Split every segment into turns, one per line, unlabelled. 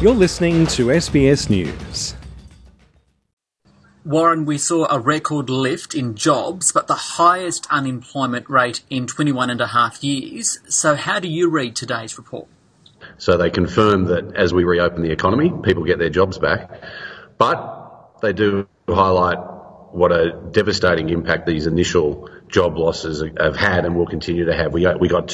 You're listening to SBS News.
Warren, we saw a record lift in jobs, but the highest unemployment rate in 21 and a half years. So how do you read today's report?
So they confirm that as we reopen the economy, people get their jobs back. But they do highlight what a devastating impact these initial job losses have had and will continue to have. We got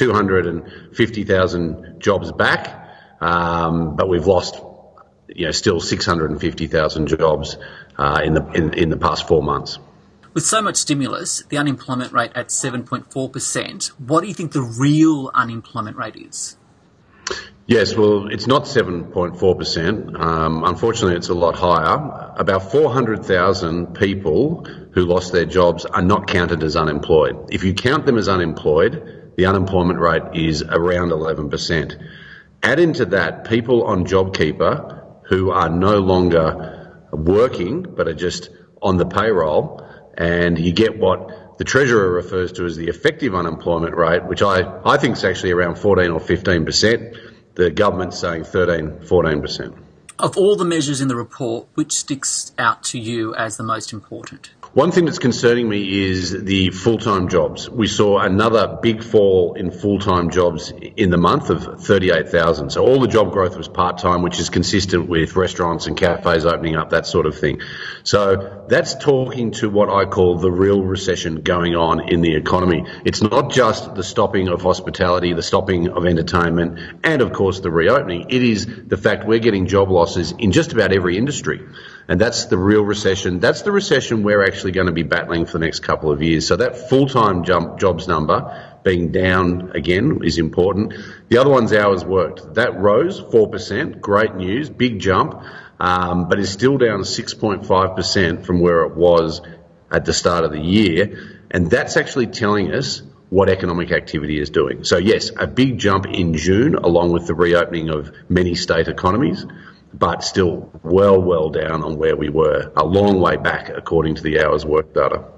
250,000 jobs back, but we've lost, still 650,000 jobs in the past 4 months.
With so much stimulus, the unemployment rate at 7.4%, what do you think the real unemployment rate is?
Yes, well, it's not 7.4%. Unfortunately, it's a lot higher. About 400,000 people who lost their jobs are not counted as unemployed. If you count them as unemployed, the unemployment rate is around 11%. Add into that people on JobKeeper who are no longer working but are just on the payroll, and you get what the Treasurer refers to as the effective unemployment rate, which I think is actually around 14 or 15%. The government's saying 13, 14%.
Of all the measures in the report, which sticks out to you as the most important?
One thing that's concerning me is the full-time jobs. We saw another big fall in full-time jobs in the month of 38,000. So all the job growth was part-time, which is consistent with restaurants and cafes opening up, that sort of thing. So that's talking to what I call the real recession going on in the economy. It's not just the stopping of hospitality, the stopping of entertainment, and of course the reopening. It is the fact we're getting job losses in just about every industry. And that's the real recession. That's the recession we're actually going to be battling for the next couple of years. So that full-time jobs number being down again is important. The other one's hours worked. That rose 4%, great news, big jump, but is still down 6.5% from where it was at the start of the year. And that's actually telling us what economic activity is doing. So yes, a big jump in June along with the reopening of many state economies, but still well down on where we were, a long way back according to the hours work data.